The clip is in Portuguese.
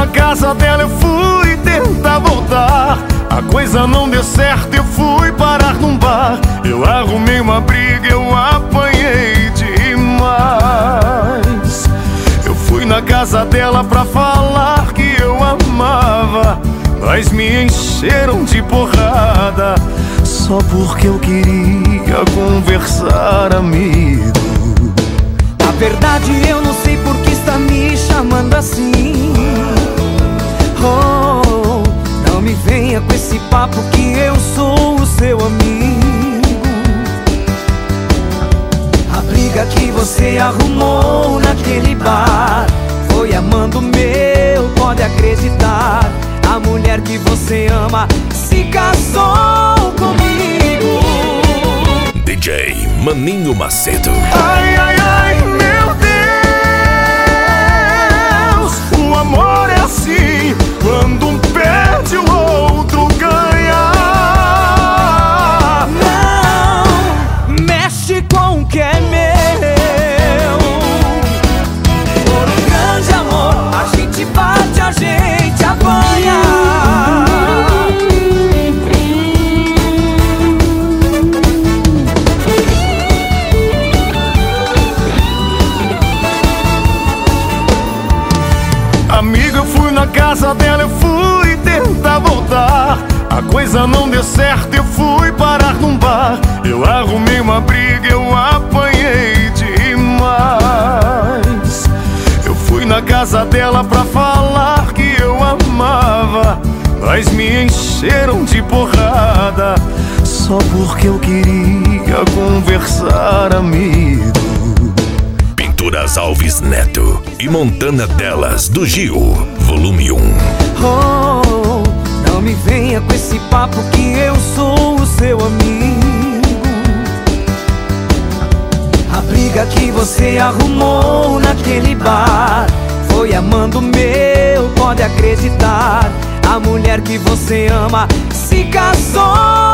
na casa dela, eu fui tentar voltar. A coisa não deu certo, eu fui parar num bar. Eu arrumei uma briga, eu apanhei demais. Eu fui na casa dela pra falar que eu amava, mas me encheram de porrada só porque eu queria conversar, amigo. Na verdade eu não sei por que está me chamando assim. Oh, não me venha com esse papo que eu sou o seu amigo. A briga que você arrumou naquele bar foi amando meu, pode acreditar. A mulher que você ama se casou comigo. DJ Maninho Macedo. Ai, ai, ai, meu Deus, o amor é assim, quando um perde o outro ganha. Não mexe com o que é meu. Por um grande amor a gente bate, a gente apanha. Amigo, eu fui na casa dela, eu fui tentar voltar. A coisa não deu certo, eu fui parar num bar. Eu arrumei uma briga, eu apanhei demais. Eu fui na casa dela pra falar que eu amava, mas me encheram de porrada só porque eu queria conversar, amigo. Pinturas Alves Neto e Montana Delas do Gil, volume 1. Oh, não me venha com esse papo que eu sou o seu amigo. A briga que você arrumou naquele bar foi amando meu, pode acreditar. A mulher que você ama se casou